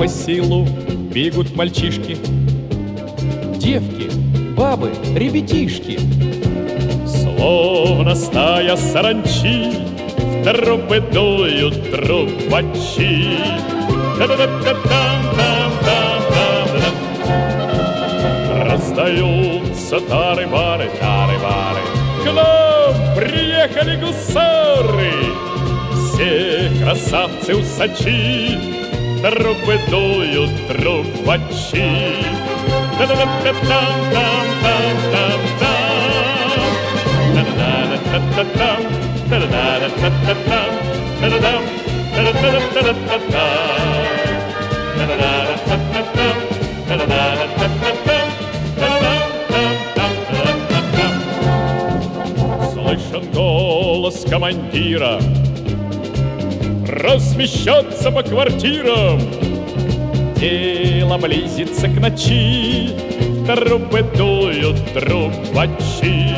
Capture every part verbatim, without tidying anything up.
селу бегут мальчишки, девки, бабы, ребятишки. Словно стая саранчи в трубы дуют трубачи. Раздаются тары-бары, тары-бары. К нам приехали гусары, все красавцы-усачи, в трубы дуют трубачи. Слышен голос командира, размещаться по квартирам. Дело близится к ночи, трубы дуют трубачи.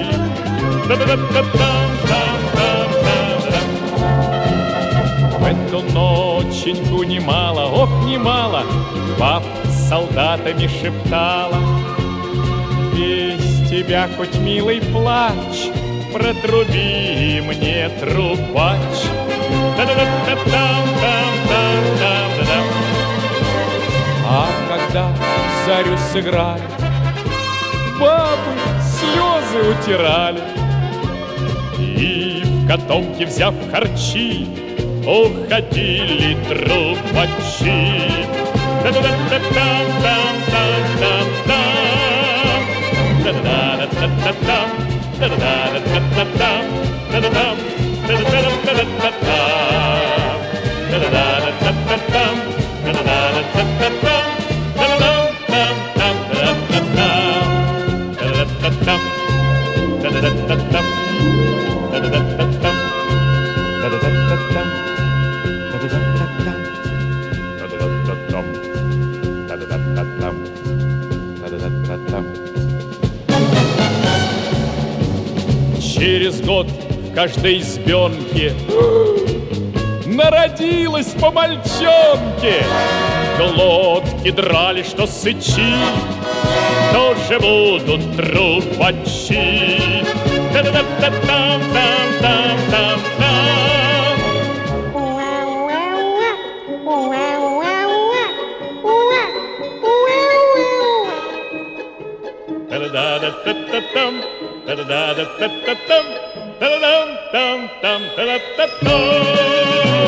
В эту ноченьку немало, ох, немало баб с солдатами шептала: без тебя хоть милый плач, протруби мне, трубач. А когда зарю сыграли, бабы слезы утирали, и в котомке, взяв харчи, уходили трубачи. Через год в каждой избенке народилась по мальчонке. Глотки драли, что сычи, тоже будут трубачи. Та-да-да-да-да-дам, та-да-да-да-да-дам, та-да-дам-там-там-та-да-да-дам.